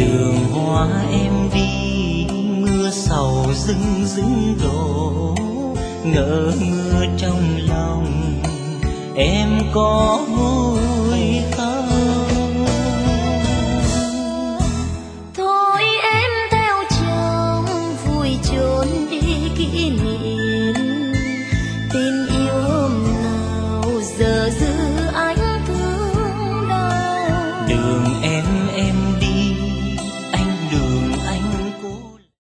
đường hoa em đi, mưa sầu rưng rưng đổ, ngỡ ngơ trong lòng em có vô